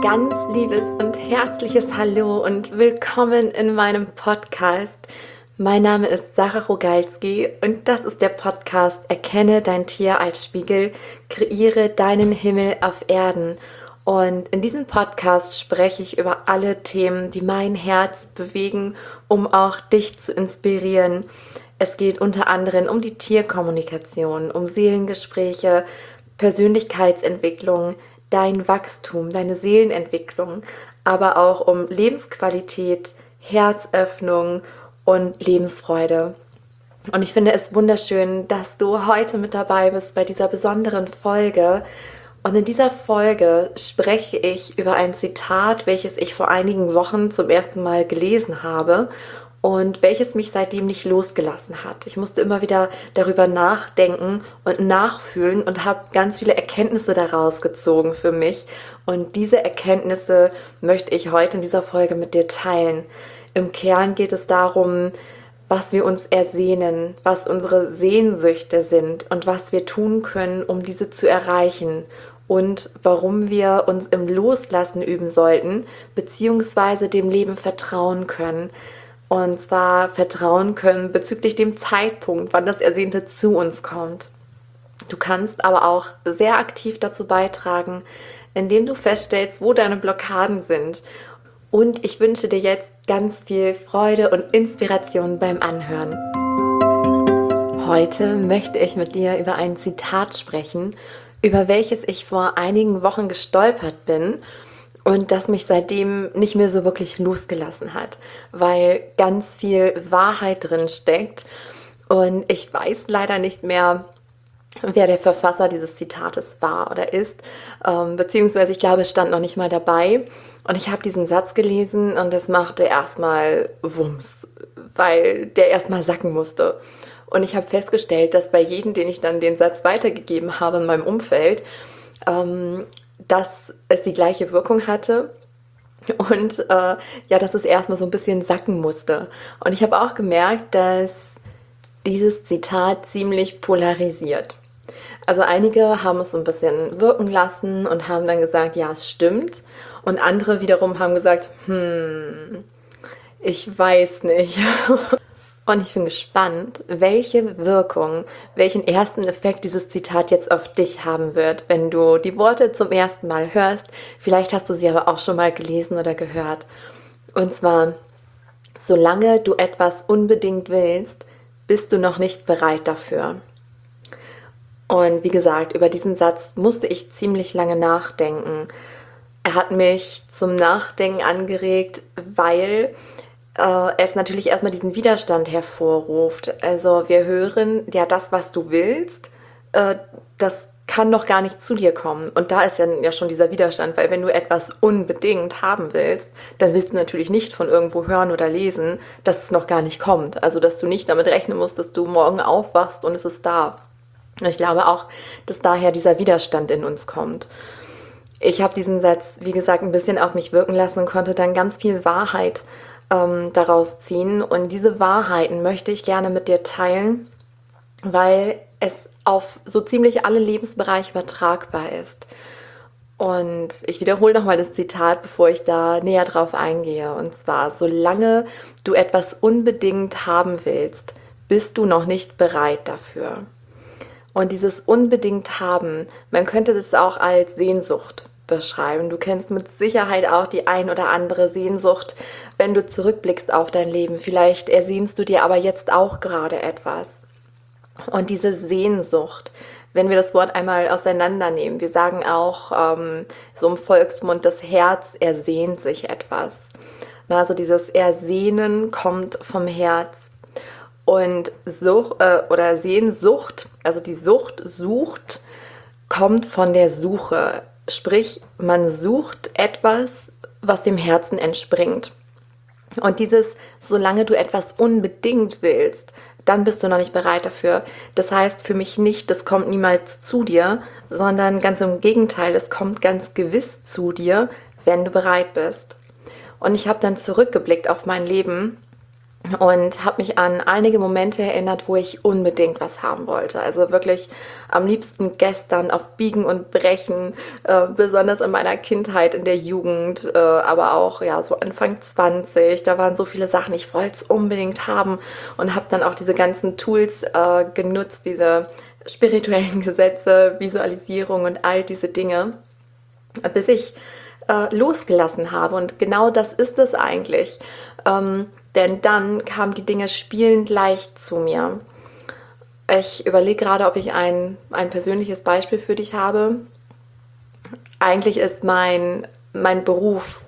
ganz liebes und herzliches Hallo und willkommen in meinem Podcast. Mein Name ist Sarah Rogalski und das ist der Podcast Erkenne dein Tier als Spiegel, kreiere deinen Himmel auf Erden. Und in diesem Podcast spreche ich über alle Themen, die mein Herz bewegen, um auch dich zu inspirieren. Es geht unter anderem um die Tierkommunikation, um Seelengespräche, Persönlichkeitsentwicklung, dein Wachstum, deine Seelenentwicklung, aber auch um Lebensqualität, Herzöffnung und Lebensfreude. Und ich finde es wunderschön, dass du heute mit dabei bist bei dieser besonderen Folge. Und in dieser Folge spreche ich über ein Zitat, welches ich vor einigen Wochen zum ersten Mal gelesen habe und welches mich seitdem nicht losgelassen hat. Ich musste immer wieder darüber nachdenken und nachfühlen und habe ganz viele Erkenntnisse daraus gezogen für mich. Und diese Erkenntnisse möchte ich heute in dieser Folge mit dir teilen. Im Kern geht es darum, was wir uns ersehnen, was unsere Sehnsüchte sind und was wir tun können, um diese zu erreichen und warum wir uns im Loslassen üben sollten, beziehungsweise dem Leben vertrauen können. Und zwar vertrauen können bezüglich dem Zeitpunkt, wann das Ersehnte zu uns kommt. Du kannst aber auch sehr aktiv dazu beitragen, indem du feststellst, wo deine Blockaden sind. Und ich wünsche dir jetzt ganz viel Freude und Inspiration beim Anhören. Heute möchte ich mit dir über ein Zitat sprechen, über welches ich vor einigen Wochen gestolpert bin und das mich seitdem nicht mehr so wirklich losgelassen hat, weil ganz viel Wahrheit drin steckt. Und ich weiß leider nicht mehr, wer der Verfasser dieses Zitates war oder ist, beziehungsweise ich glaube, es stand noch nicht mal dabei. Und ich habe diesen Satz gelesen und das machte erstmal Wumms, weil der erstmal sacken musste. Und ich habe festgestellt, dass bei jedem, den ich dann den Satz weitergegeben habe in meinem Umfeld, dass es die gleiche Wirkung hatte und dass es erstmal so ein bisschen sacken musste. Und ich habe auch gemerkt, dass dieses Zitat ziemlich polarisiert. Also einige haben es so ein bisschen wirken lassen und haben dann gesagt, ja, es stimmt. Und andere wiederum haben gesagt, ich weiß nicht. Und ich bin gespannt, welche Wirkung, welchen ersten Effekt dieses Zitat jetzt auf dich haben wird, wenn du die Worte zum ersten Mal hörst. Vielleicht hast du sie aber auch schon mal gelesen oder gehört. Und zwar, solange du etwas unbedingt willst, bist du noch nicht bereit dafür. Und wie gesagt, über diesen Satz musste ich ziemlich lange nachdenken. Er hat mich zum Nachdenken angeregt, weil es natürlich erstmal diesen Widerstand hervorruft. Also wir hören, ja, das, was du willst, das kann doch gar nicht zu dir kommen. Und da ist ja schon dieser Widerstand, weil wenn du etwas unbedingt haben willst, dann willst du natürlich nicht von irgendwo hören oder lesen, dass es noch gar nicht kommt. Also dass du nicht damit rechnen musst, dass du morgen aufwachst und es ist da. Und ich glaube auch, dass daher dieser Widerstand in uns kommt. Ich habe diesen Satz, wie gesagt, ein bisschen auf mich wirken lassen und konnte dann ganz viel Wahrheit daraus ziehen. Und diese Wahrheiten möchte ich gerne mit dir teilen, weil es auf so ziemlich alle Lebensbereiche übertragbar ist. Und ich wiederhole nochmal das Zitat, bevor ich da näher drauf eingehe. Und zwar, solange du etwas unbedingt haben willst, bist du noch nicht bereit dafür. Und dieses unbedingt haben, man könnte das auch als Sehnsucht beschreiben. Du kennst mit Sicherheit auch die ein oder andere Sehnsucht, wenn du zurückblickst auf dein Leben. Vielleicht ersehnst du dir aber jetzt auch gerade etwas. Und diese Sehnsucht, wenn wir das Wort einmal auseinandernehmen, wir sagen auch so im Volksmund, das Herz ersehnt sich etwas. Also dieses Ersehnen kommt vom Herz. Und Sehnsucht, also die Sucht sucht, kommt von der Suche. Sprich, man sucht etwas, was dem Herzen entspringt. Und dieses, solange du etwas unbedingt willst, dann bist du noch nicht bereit dafür. Das heißt für mich nicht, das kommt niemals zu dir, sondern ganz im Gegenteil, es kommt ganz gewiss zu dir, wenn du bereit bist. Und ich habe dann zurückgeblickt auf mein Leben und habe mich an einige Momente erinnert, wo ich unbedingt was haben wollte. Also wirklich am liebsten gestern auf Biegen und Brechen, besonders in meiner Kindheit, in der Jugend, aber auch ja so Anfang 20. Da waren so viele Sachen, ich wollte es unbedingt haben und habe dann auch diese ganzen Tools genutzt, diese spirituellen Gesetze, Visualisierung und all diese Dinge, bis ich losgelassen habe. Und genau das ist es eigentlich. Denn dann kamen die Dinge spielend leicht zu mir. Ich überlege gerade, ob ich ein persönliches Beispiel für dich habe. Eigentlich ist mein Beruf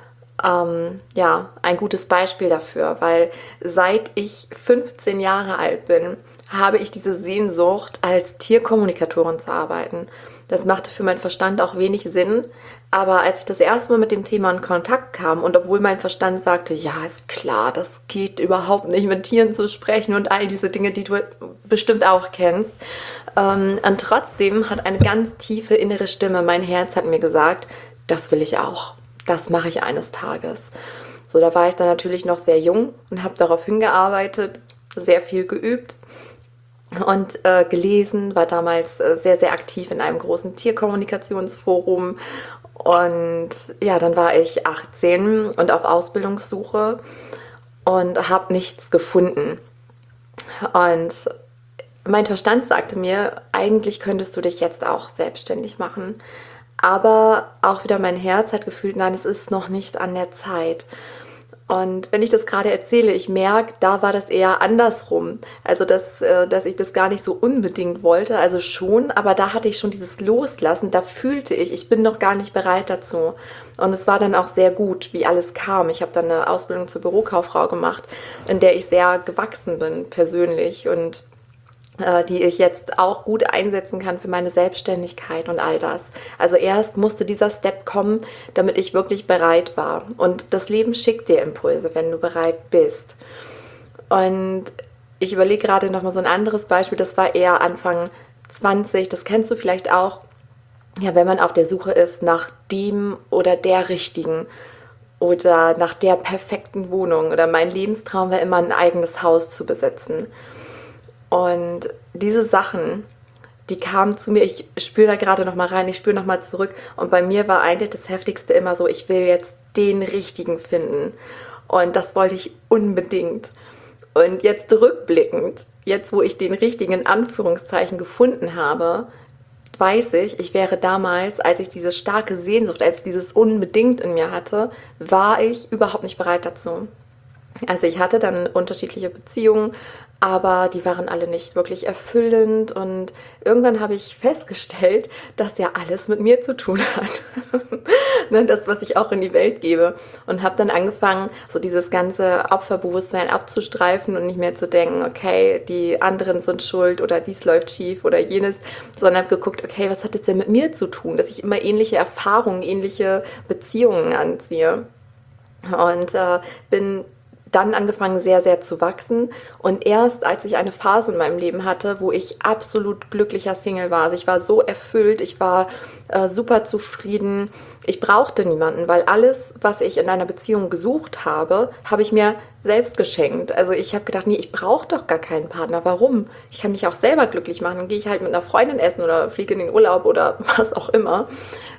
ja, ein gutes Beispiel dafür, weil seit ich 15 Jahre alt bin, habe ich diese Sehnsucht, als Tierkommunikatorin zu arbeiten. Das machte für meinen Verstand auch wenig Sinn, aber als ich das erste Mal mit dem Thema in Kontakt kam und obwohl mein Verstand sagte, ja, ist klar, das geht überhaupt nicht, mit Tieren zu sprechen und all diese Dinge, die du bestimmt auch kennst, und trotzdem hat eine ganz tiefe innere Stimme, mein Herz hat mir gesagt, das will ich auch, das mache ich eines Tages. So, da war ich dann natürlich noch sehr jung und habe darauf hingearbeitet, sehr viel geübt und gelesen, war damals sehr, sehr aktiv in einem großen Tierkommunikationsforum. Und ja, dann war ich 18 und auf Ausbildungssuche und habe nichts gefunden. Und mein Verstand sagte mir, eigentlich könntest du dich jetzt auch selbstständig machen. Aber auch wieder mein Herz hat gefühlt, nein, es ist noch nicht an der Zeit. Und wenn ich das gerade erzähle, ich merke, da war das eher andersrum. Also, dass ich das gar nicht so unbedingt wollte, also schon, aber da hatte ich schon dieses Loslassen, da fühlte ich bin noch gar nicht bereit dazu. Und es war dann auch sehr gut, wie alles kam. Ich habe dann eine Ausbildung zur Bürokauffrau gemacht, in der ich sehr gewachsen bin, persönlich. Und die ich jetzt auch gut einsetzen kann für meine Selbstständigkeit und all das. Also erst musste dieser Step kommen, damit ich wirklich bereit war. Und das Leben schickt dir Impulse, wenn du bereit bist. Und ich überlege gerade noch mal so ein anderes Beispiel, das war eher Anfang 20, das kennst du vielleicht auch. Ja, wenn man auf der Suche ist nach dem oder der Richtigen oder nach der perfekten Wohnung oder mein Lebenstraum war immer ein eigenes Haus zu besitzen. Und diese Sachen, die kamen zu mir, ich spüre da gerade noch mal rein, ich spüre noch mal zurück. Und bei mir war eigentlich das Heftigste immer so, ich will jetzt den Richtigen finden. Und das wollte ich unbedingt. Und jetzt rückblickend, jetzt wo ich den richtigen in Anführungszeichen gefunden habe, weiß ich, ich wäre damals, als ich diese starke Sehnsucht, als ich dieses unbedingt in mir hatte, war ich überhaupt nicht bereit dazu. Also ich hatte dann unterschiedliche Beziehungen, aber die waren alle nicht wirklich erfüllend und irgendwann habe ich festgestellt, dass ja alles mit mir zu tun hat. Ne, das, was ich auch in die Welt gebe. Und habe dann angefangen, so dieses ganze Opferbewusstsein abzustreifen und nicht mehr zu denken, okay, die anderen sind schuld oder dies läuft schief oder jenes, sondern habe geguckt, okay, was hat das denn mit mir zu tun, dass ich immer ähnliche Erfahrungen, ähnliche Beziehungen anziehe. Und bin dann angefangen, sehr, sehr zu wachsen. Und erst als ich eine Phase in meinem Leben hatte, wo ich absolut glücklicher Single war, also ich war so erfüllt, ich war super zufrieden, ich brauchte niemanden, weil alles, was ich in einer Beziehung gesucht habe, habe ich mir selbst geschenkt. Also ich habe gedacht, nee, ich brauche doch gar keinen Partner. Warum? Ich kann mich auch selber glücklich machen. Dann gehe ich halt mit einer Freundin essen oder fliege in den Urlaub oder was auch immer.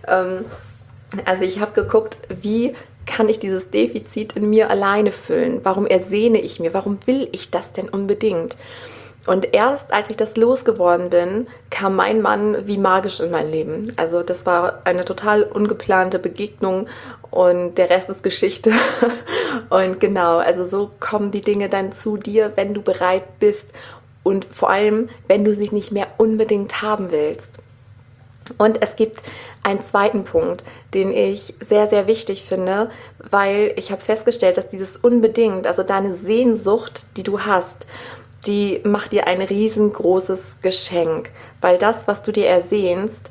Also ich habe geguckt, wie kann ich dieses Defizit in mir alleine füllen? Warum ersehne ich mir? Warum will ich das denn unbedingt? Und erst als ich das losgeworden bin, kam mein Mann wie magisch in mein Leben. Also das war eine total ungeplante Begegnung und der Rest ist Geschichte. Und genau, also so kommen die Dinge dann zu dir, wenn du bereit bist und vor allem, wenn du sie nicht mehr unbedingt haben willst. Und es gibt einen zweiten Punkt, den ich sehr, sehr wichtig finde, weil ich habe festgestellt, dass dieses unbedingt, also deine Sehnsucht, die du hast, die macht dir ein riesengroßes Geschenk. Weil das, was du dir ersehnst,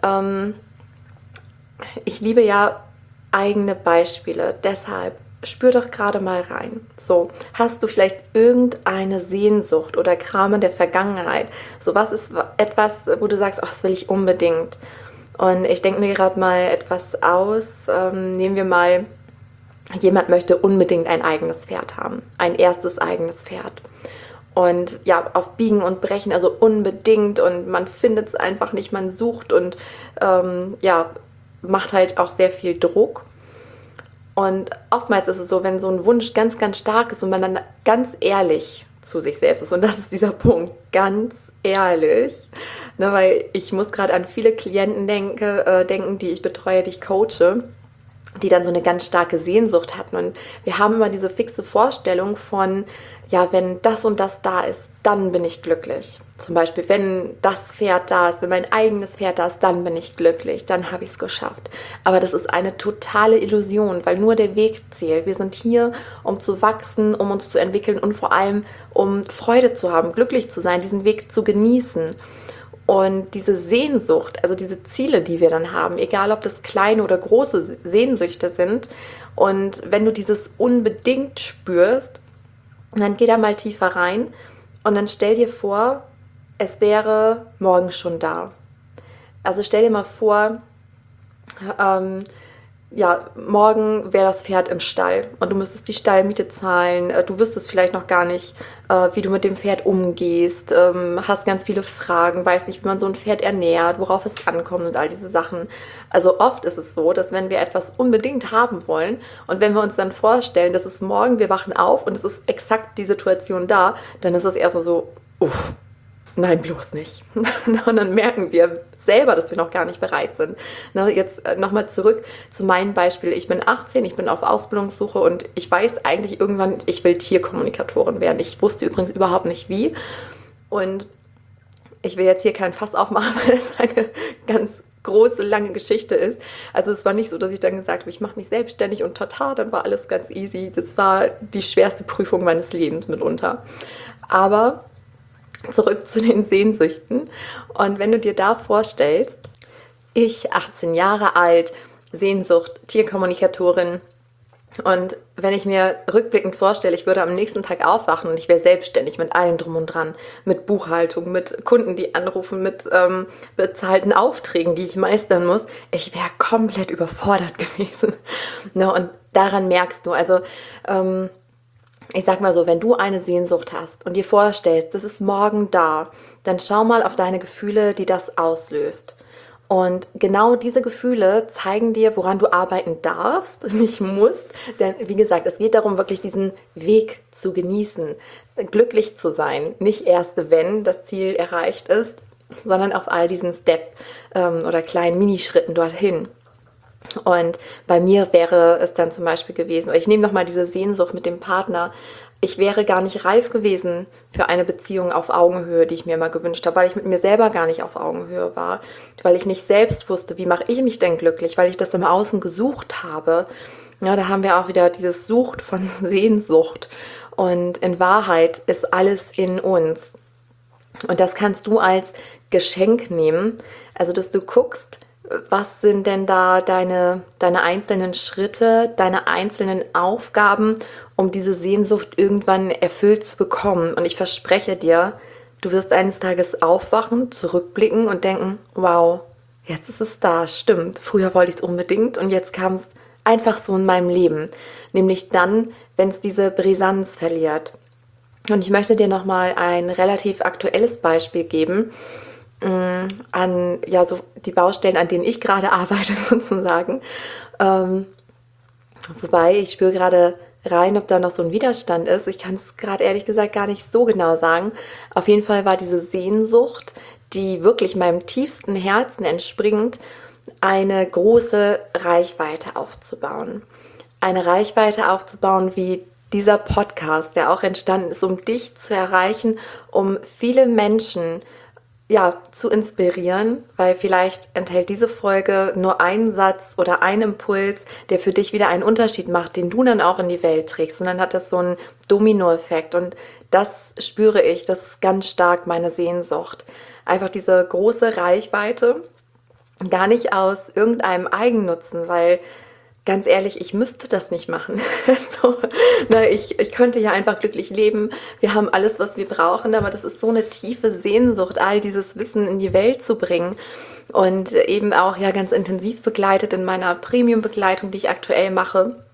ich liebe ja eigene Beispiele, deshalb spür doch gerade mal rein. So, hast du vielleicht irgendeine Sehnsucht oder Kram in der Vergangenheit? So, was ist etwas, wo du sagst, ach, das will ich unbedingt. Und ich denke mir gerade mal etwas aus. Nehmen wir mal jemand möchte unbedingt ein eigenes Pferd haben, ein erstes eigenes Pferd. Und ja, auf Biegen und Brechen, also unbedingt, und man findet es einfach nicht, man sucht und ja, macht halt auch sehr viel Druck. Und oftmals ist es so, wenn so ein Wunsch ganz, ganz stark ist und man dann ganz ehrlich zu sich selbst ist, und das ist dieser Punkt, ganz ehrlich, ne, weil ich muss gerade an viele Klienten denken, die ich betreue, die ich coache, die dann so eine ganz starke Sehnsucht hatten. Und wir haben immer diese fixe Vorstellung von, ja, wenn das und das da ist, dann bin ich glücklich. Zum Beispiel, wenn das Pferd da ist, wenn mein eigenes Pferd da ist, dann bin ich glücklich, dann habe ich es geschafft. Aber das ist eine totale Illusion, weil nur der Weg zählt. Wir sind hier, um zu wachsen, um uns zu entwickeln und vor allem, um Freude zu haben, glücklich zu sein, diesen Weg zu genießen. Und diese Sehnsucht, also diese Ziele, die wir dann haben, egal ob das kleine oder große Sehnsüchte sind, und wenn du dieses unbedingt spürst, dann geh da mal tiefer rein und dann stell dir vor, es wäre morgen schon da. Also stell dir mal vor, ja, morgen wäre das Pferd im Stall und du müsstest die Stallmiete zahlen. Du wüsstest vielleicht noch gar nicht, wie du mit dem Pferd umgehst, hast ganz viele Fragen, weißt nicht, wie man so ein Pferd ernährt, worauf es ankommt und all diese Sachen. Also oft ist es so, dass wenn wir etwas unbedingt haben wollen und wenn wir uns dann vorstellen, dass es morgen, wir wachen auf und es ist exakt die Situation da, dann ist es erstmal so, uff, nein, bloß nicht. Und dann merken wir selber, dass wir noch gar nicht bereit sind. Jetzt nochmal zurück zu meinem Beispiel. Ich bin 18, ich bin auf Ausbildungssuche und ich weiß eigentlich irgendwann, ich will Tierkommunikatorin werden. Ich wusste übrigens überhaupt nicht wie. Und ich will jetzt hier kein Fass aufmachen, weil das eine ganz große, lange Geschichte ist. Also es war nicht so, dass ich dann gesagt habe, ich mache mich selbstständig und tata, dann war alles ganz easy. Das war die schwerste Prüfung meines Lebens mitunter. Aber zurück zu den Sehnsüchten. Und wenn du dir da vorstellst, ich, 18 Jahre alt, Sehnsucht, Tierkommunikatorin, und wenn ich mir rückblickend vorstelle, ich würde am nächsten Tag aufwachen und ich wäre selbstständig mit allem drum und dran, mit Buchhaltung, mit Kunden, die anrufen, mit bezahlten Aufträgen, die ich meistern muss, ich wäre komplett überfordert gewesen. No, und daran merkst du, also ich sag mal so, wenn du eine Sehnsucht hast und dir vorstellst, das ist morgen da, dann schau mal auf deine Gefühle, die das auslöst. Und genau diese Gefühle zeigen dir, woran du arbeiten darfst und nicht musst. Denn wie gesagt, es geht darum, wirklich diesen Weg zu genießen, glücklich zu sein. Nicht erst, wenn das Ziel erreicht ist, sondern auf all diesen oder kleinen Minischritten dorthin. Und bei mir wäre es dann zum Beispiel gewesen, ich nehme nochmal diese Sehnsucht mit dem Partner, ich wäre gar nicht reif gewesen für eine Beziehung auf Augenhöhe, die ich mir immer gewünscht habe, weil ich mit mir selber gar nicht auf Augenhöhe war, weil ich nicht selbst wusste, wie mache ich mich denn glücklich, weil ich das im Außen gesucht habe. Ja, da haben wir auch wieder dieses Sucht von Sehnsucht. Und in Wahrheit ist alles in uns. Und das kannst du als Geschenk nehmen, also dass du guckst, was sind denn da deine einzelnen Schritte, deine einzelnen Aufgaben, um diese Sehnsucht irgendwann erfüllt zu bekommen. Und ich verspreche dir, du wirst eines Tages aufwachen, zurückblicken und denken, wow, jetzt ist es da, stimmt. Früher wollte ich es unbedingt und jetzt kam es einfach so in meinem Leben. Nämlich dann, wenn es diese Brisanz verliert. Und ich möchte dir nochmal ein relativ aktuelles Beispiel geben, an ja so die Baustellen, an denen ich gerade arbeite sozusagen. Wobei ich spüre gerade rein, ob da noch so ein Widerstand ist. Ich kann es gerade ehrlich gesagt gar nicht so genau sagen. Auf jeden Fall war diese Sehnsucht, die wirklich meinem tiefsten Herzen entspringt, eine große Reichweite aufzubauen. Eine Reichweite aufzubauen wie dieser Podcast, der auch entstanden ist, um dich zu erreichen, um viele Menschen zu inspirieren, weil vielleicht enthält diese Folge nur einen Satz oder einen Impuls, der für dich wieder einen Unterschied macht, den du dann auch in die Welt trägst. Und dann hat das so einen Dominoeffekt. Und das spüre ich, das ist ganz stark meine Sehnsucht. Einfach diese große Reichweite, gar nicht aus irgendeinem Eigennutzen, weil ganz ehrlich, ich müsste das nicht machen. Ich könnte ja einfach glücklich leben. Wir haben alles, was wir brauchen, aber das ist so eine tiefe Sehnsucht, all dieses Wissen in die Welt zu bringen. Und eben auch ganz intensiv begleitet in meiner Premium-Begleitung, die ich aktuell mache.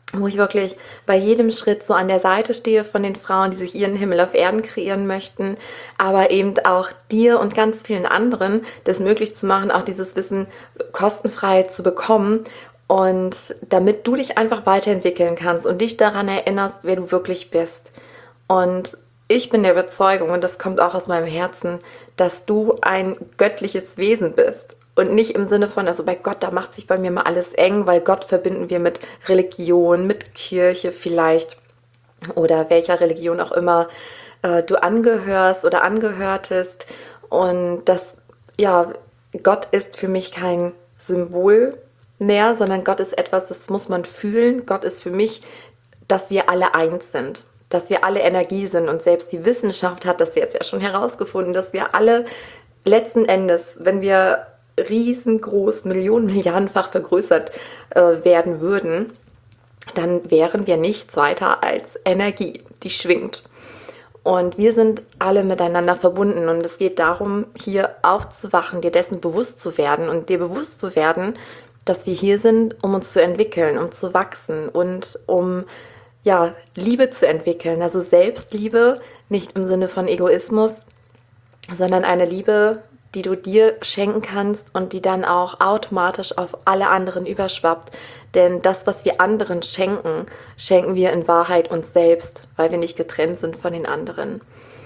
wo ich wirklich bei jedem Schritt so an der Seite stehe von den Frauen, die sich ihren Himmel auf Erden kreieren möchten, aber eben auch dir und ganz vielen anderen das möglich zu machen, auch dieses Wissen kostenfrei zu bekommen und damit du dich einfach weiterentwickeln kannst und dich daran erinnerst, wer du wirklich bist. Und ich bin der Überzeugung, und das kommt auch aus meinem Herzen, dass du ein göttliches Wesen bist. Und nicht im Sinne von, also bei Gott, da macht sich bei mir mal alles eng, weil Gott verbinden wir mit Religion, mit Kirche vielleicht oder welcher Religion auch immer du angehörst oder angehörtest. Und das, ja, Gott ist für mich kein Symbol mehr, sondern Gott ist etwas, das muss man fühlen. Gott ist für mich, dass wir alle eins sind, dass wir alle Energie sind. Und selbst die Wissenschaft hat das jetzt ja schon herausgefunden, dass wir alle letzten Endes, wenn wir riesengroß, Millionen, Milliardenfach vergrößert werden würden, dann wären wir nichts weiter als Energie, die schwingt. Und wir sind alle miteinander verbunden und es geht darum, hier aufzuwachen, dir dessen bewusst zu werden und dir bewusst zu werden, dass wir hier sind, um uns zu entwickeln, um zu wachsen und um ja, Liebe zu entwickeln. Also Selbstliebe, nicht im Sinne von Egoismus, sondern eine Liebe, die du dir schenken kannst und die dann auch automatisch auf alle anderen überschwappt. Denn das, was wir anderen schenken, schenken wir in Wahrheit uns selbst, weil wir nicht getrennt sind von den anderen.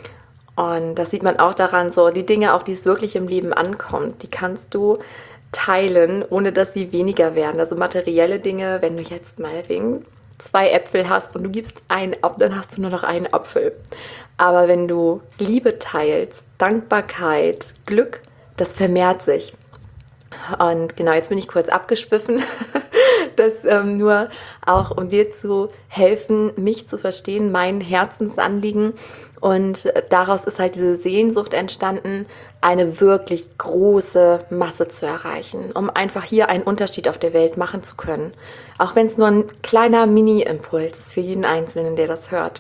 Und das sieht man auch daran, so die Dinge, auf die es wirklich im Leben ankommt, die kannst du teilen, ohne dass sie weniger werden. Also materielle Dinge, wenn du jetzt meinetwegen 2 Äpfel hast und du gibst einen ab, dann hast du nur noch einen Apfel. Aber wenn du Liebe teilst, Dankbarkeit, Glück, das vermehrt sich. Und genau, jetzt bin ich kurz abgeschwiffen, das nur auch, um dir zu helfen, mich zu verstehen, mein Herzensanliegen. Und daraus ist halt diese Sehnsucht entstanden, eine wirklich große Masse zu erreichen, um einfach hier einen Unterschied auf der Welt machen zu können. Auch wenn es nur ein kleiner Mini-Impuls ist für jeden Einzelnen, der das hört.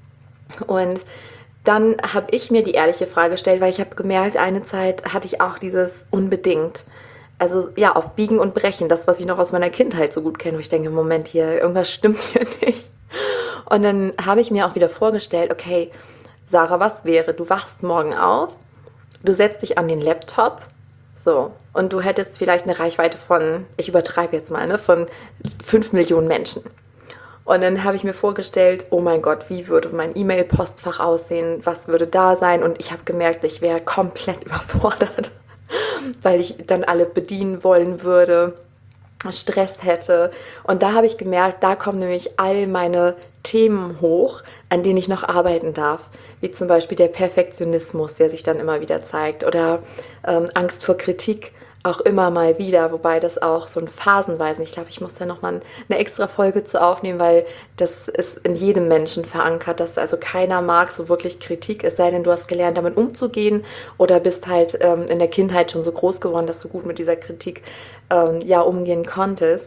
Und dann habe ich mir die ehrliche Frage gestellt, weil ich habe gemerkt, eine Zeit hatte ich auch dieses unbedingt. Also ja, auf Biegen und Brechen, das, was ich noch aus meiner Kindheit so gut kenne, wo ich denke, Moment, hier, irgendwas stimmt hier nicht. Und dann habe ich mir auch wieder vorgestellt, okay, Sarah, was wäre, du wachst morgen auf, du setzt dich an den Laptop, so, und du hättest vielleicht eine Reichweite von, ich übertreibe jetzt mal, ne, von 5 Millionen Menschen. Und dann habe ich mir vorgestellt, oh mein Gott, wie würde mein E-Mail-Postfach aussehen, was würde da sein? Und ich habe gemerkt, ich wäre komplett überfordert, weil ich dann alle bedienen wollen würde, Stress hätte. Und da habe ich gemerkt, da kommen nämlich all meine Themen hoch, an denen ich noch arbeiten darf. Wie zum Beispiel der Perfektionismus, der sich dann immer wieder zeigt. Oder Angst vor Kritik auch immer mal wieder. Wobei das auch so ein phasenweise, ich glaube, ich muss da nochmal eine extra Folge zu aufnehmen, weil das ist in jedem Menschen verankert, dass also keiner mag so wirklich Kritik, es sei denn, du hast gelernt, damit umzugehen oder bist halt in der Kindheit schon so groß geworden, dass du gut mit dieser Kritik ja umgehen konntest.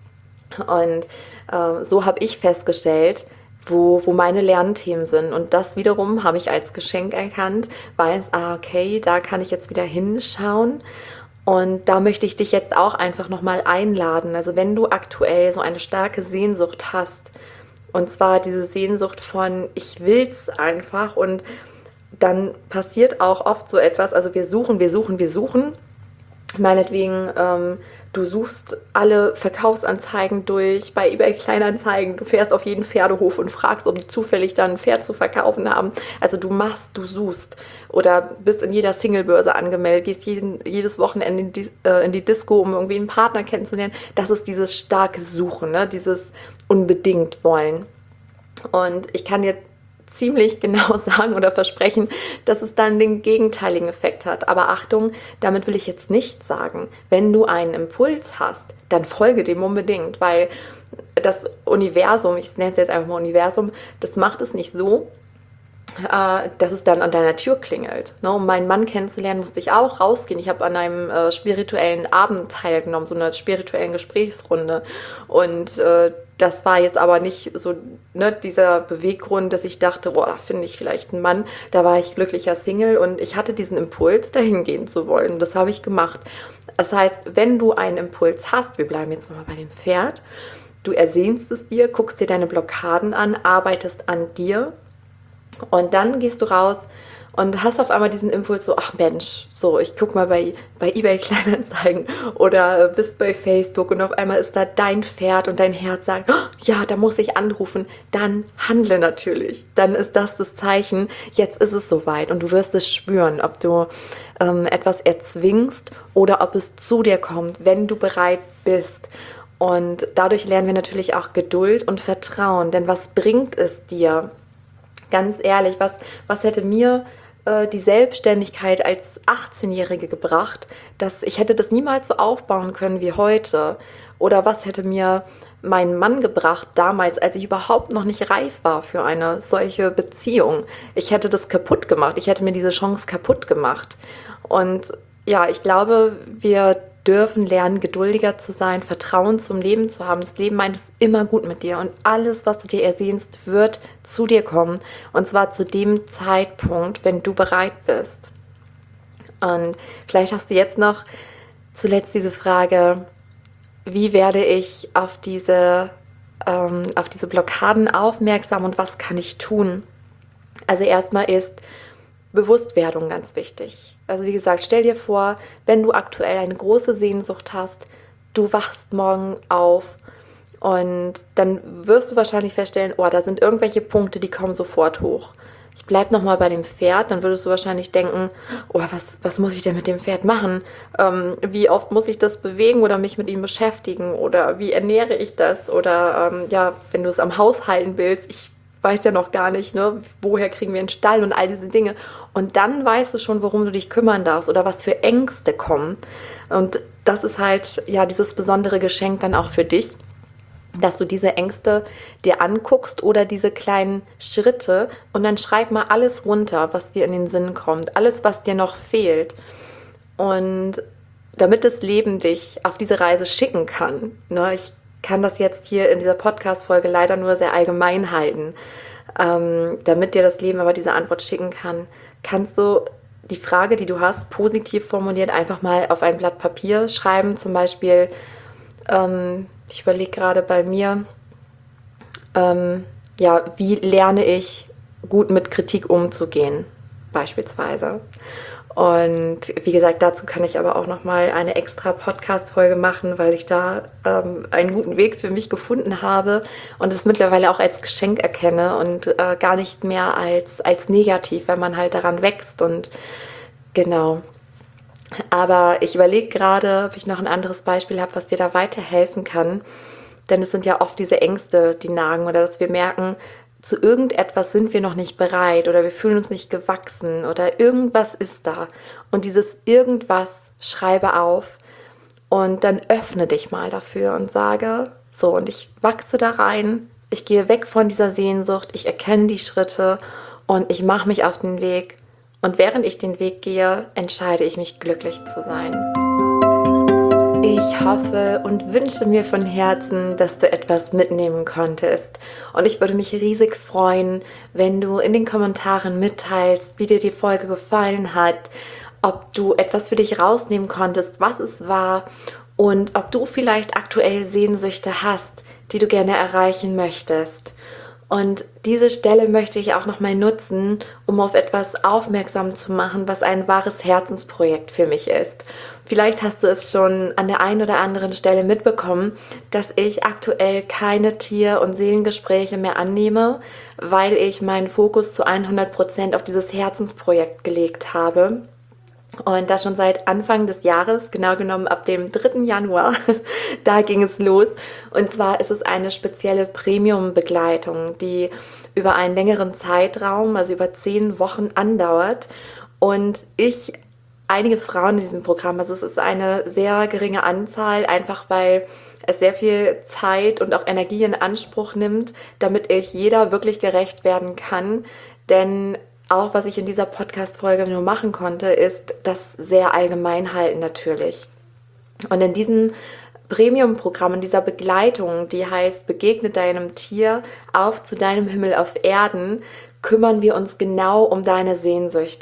Und so habe ich festgestellt, wo meine Lernthemen sind. Und das wiederum habe ich als Geschenk erkannt, weiß, okay, da kann ich jetzt wieder hinschauen. Und da möchte ich dich jetzt auch einfach nochmal einladen. Also wenn du aktuell so eine starke Sehnsucht hast, und zwar diese Sehnsucht von, ich will's einfach, und dann passiert auch oft so etwas, also wir suchen, meinetwegen, du suchst alle Verkaufsanzeigen durch bei eBay Kleinanzeigen, du fährst auf jeden Pferdehof und fragst, ob die zufällig dann ein Pferd zu verkaufen haben. Also du suchst oder bist in jeder Singlebörse angemeldet, gehst jedes Wochenende in die Disco, um irgendwie einen Partner kennenzulernen. Das ist dieses starke Suchen, ne? Dieses unbedingt wollen. Und ich kann dir ziemlich genau sagen oder versprechen, dass es dann den gegenteiligen Effekt hat. Aber Achtung, damit will ich jetzt nicht sagen, wenn du einen Impuls hast, dann folge dem unbedingt, weil das Universum, ich nenne es jetzt einfach mal Universum, das macht es nicht so, dass es dann an deiner Tür klingelt. Ne? Um meinen Mann kennenzulernen, musste ich auch rausgehen. Ich habe an einem spirituellen Abend teilgenommen, so einer spirituellen Gesprächsrunde. Und das war jetzt aber nicht so, ne, dieser Beweggrund, dass ich dachte, boah, da finde ich vielleicht einen Mann. Da war ich glücklicher Single und ich hatte diesen Impuls, dahin gehen zu wollen. Das habe ich gemacht. Das heißt, wenn du einen Impuls hast, wir bleiben jetzt nochmal bei dem Pferd, Du ersehnst es dir, guckst dir deine Blockaden an, arbeitest an dir und dann gehst du raus und hast auf einmal diesen Impuls so, ach Mensch, so, ich guck mal bei eBay Kleinanzeigen oder bist bei Facebook und auf einmal ist da dein Pferd und dein Herz sagt, oh, ja, da muss ich anrufen. Dann handle natürlich. Dann ist das Zeichen, jetzt ist es soweit und du wirst es spüren, ob du etwas erzwingst oder ob es zu dir kommt, wenn du bereit bist. Und dadurch lernen wir natürlich auch Geduld und Vertrauen, denn was bringt es dir? Ganz ehrlich, was hätte mir die Selbstständigkeit als 18-Jährige gebracht, dass ich hätte das niemals so aufbauen können wie heute? Oder was hätte mir mein Mann gebracht damals, als ich überhaupt noch nicht reif war für eine solche Beziehung? Ich hätte das kaputt gemacht. Ich hätte mir diese Chance kaputt gemacht. Und ja, ich glaube, wir dürfen lernen, geduldiger zu sein, Vertrauen zum Leben zu haben. Das Leben meint es immer gut mit dir und alles, was du dir ersehnst, wird zu dir kommen. Und zwar zu dem Zeitpunkt, wenn du bereit bist. Und vielleicht hast du jetzt noch zuletzt diese Frage, wie werde ich auf diese Blockaden aufmerksam und was kann ich tun? Also erstmal ist Bewusstwerdung ganz wichtig. Also wie gesagt, stell dir vor, wenn du aktuell eine große Sehnsucht hast, du wachst morgen auf und dann wirst du wahrscheinlich feststellen, oh, da sind irgendwelche Punkte, die kommen sofort hoch. Ich bleibe nochmal bei dem Pferd, dann würdest du wahrscheinlich denken, oh, was muss ich denn mit dem Pferd machen? Wie oft muss ich das bewegen oder mich mit ihm beschäftigen? Oder wie ernähre ich das? Oder ja, wenn du es am Haus halten willst, ich weiß ja noch gar nicht, ne, woher kriegen wir einen Stall und all diese Dinge. Und dann weißt du schon, worum du dich kümmern darfst oder was für Ängste kommen. Und das ist halt ja dieses besondere Geschenk dann auch für dich, dass du diese Ängste dir anguckst oder diese kleinen Schritte und dann schreib mal alles runter, was dir in den Sinn kommt, alles, was dir noch fehlt. Und damit das Leben dich auf diese Reise schicken kann, ne, ich kann das jetzt hier in dieser Podcast-Folge leider nur sehr allgemein halten, damit dir das Leben aber diese Antwort schicken kann, kannst du die Frage, die du hast, positiv formuliert, einfach mal auf ein Blatt Papier schreiben. Zum Beispiel, ich überlege gerade bei mir, ja, wie lerne ich gut mit Kritik umzugehen, beispielsweise. Und wie gesagt, dazu kann ich aber auch nochmal eine extra Podcast-Folge machen, weil ich da einen guten Weg für mich gefunden habe und es mittlerweile auch als Geschenk erkenne und gar nicht mehr als negativ, wenn man halt daran wächst. Und genau. Aber ich überlege gerade, ob ich noch ein anderes Beispiel habe, was dir da weiterhelfen kann. Denn es sind ja oft diese Ängste, die nagen oder dass wir merken, zu irgendetwas sind wir noch nicht bereit oder wir fühlen uns nicht gewachsen oder irgendwas ist da. Und dieses irgendwas schreibe auf und dann öffne dich mal dafür und sage, so, und ich wachse da rein, ich gehe weg von dieser Sehnsucht, ich erkenne die Schritte und ich mache mich auf den Weg. Und während ich den Weg gehe, entscheide ich mich, glücklich zu sein. Ich hoffe und wünsche mir von Herzen, dass du etwas mitnehmen konntest. Und ich würde mich riesig freuen, wenn du in den Kommentaren mitteilst, wie dir die Folge gefallen hat, ob du etwas für dich rausnehmen konntest, was es war und ob du vielleicht aktuell Sehnsüchte hast, die du gerne erreichen möchtest. Und diese Stelle möchte ich auch nochmal nutzen, um auf etwas aufmerksam zu machen, was ein wahres Herzensprojekt für mich ist. Vielleicht hast du es schon an der einen oder anderen Stelle mitbekommen, dass ich aktuell keine Tier- und Seelengespräche mehr annehme, weil ich meinen Fokus zu 100% auf dieses Herzensprojekt gelegt habe. Und das schon seit Anfang des Jahres, genau genommen ab dem 3. Januar, da ging es los. Und zwar ist es eine spezielle Premium-Begleitung, die über einen längeren Zeitraum, also über 10 Wochen andauert. Und einige Frauen in diesem Programm, also es ist eine sehr geringe Anzahl, einfach weil es sehr viel Zeit und auch Energie in Anspruch nimmt, damit ich jeder wirklich gerecht werden kann. Denn auch was ich in dieser Podcast-Folge nur machen konnte, ist das sehr allgemein halten natürlich. Und in diesem Premium-Programm, in dieser Begleitung, die heißt Begegne deinem Tier auf zu deinem Himmel auf Erden, kümmern wir uns genau um deine Sehnsüchte.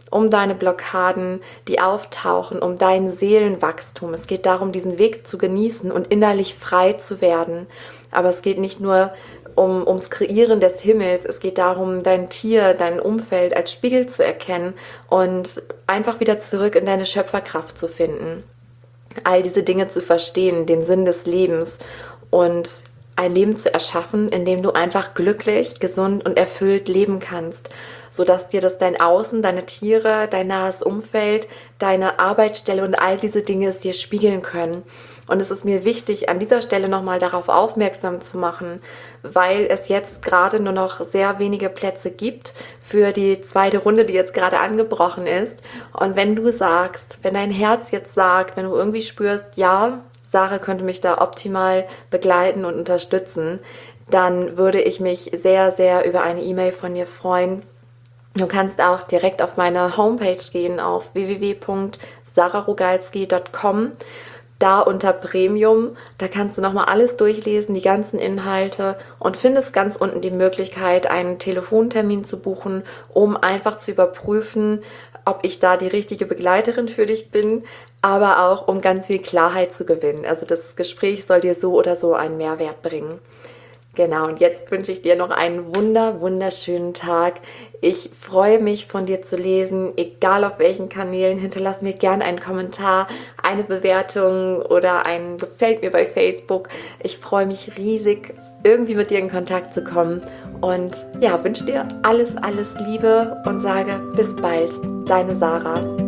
um deine Blockaden, die auftauchen, um dein Seelenwachstum. Es geht darum, diesen Weg zu genießen und innerlich frei zu werden. Aber es geht nicht nur ums Kreieren des Himmels. Es geht darum, dein Tier, dein Umfeld als Spiegel zu erkennen und einfach wieder zurück in deine Schöpferkraft zu finden. All diese Dinge zu verstehen, den Sinn des Lebens und ein Leben zu erschaffen, in dem du einfach glücklich, gesund und erfüllt leben kannst, sodass dir das dein Außen, deine Tiere, dein nahes Umfeld, deine Arbeitsstelle und all diese Dinge es dir spiegeln können. Und es ist mir wichtig, an dieser Stelle nochmal darauf aufmerksam zu machen, weil es jetzt gerade nur noch sehr wenige Plätze gibt für die zweite Runde, die jetzt gerade angebrochen ist. Und wenn du sagst, wenn dein Herz jetzt sagt, wenn du irgendwie spürst, ja, Sarah könnte mich da optimal begleiten und unterstützen, dann würde ich mich sehr, sehr über eine E-Mail von dir freuen. Du kannst auch direkt auf meine Homepage gehen, auf www.sarahrogalski.com. Da unter Premium, da kannst du nochmal alles durchlesen, die ganzen Inhalte und findest ganz unten die Möglichkeit, einen Telefontermin zu buchen, um einfach zu überprüfen, ob ich da die richtige Begleiterin für dich bin, aber auch um ganz viel Klarheit zu gewinnen. Also das Gespräch soll dir so oder so einen Mehrwert bringen. Genau, und jetzt wünsche ich dir noch einen wunderschönen Tag. Ich freue mich, von dir zu lesen, egal auf welchen Kanälen. Hinterlass mir gerne einen Kommentar, eine Bewertung oder ein Gefällt mir bei Facebook. Ich freue mich riesig, irgendwie mit dir in Kontakt zu kommen. Und ja, wünsche dir alles Liebe und sage bis bald, deine Sarah.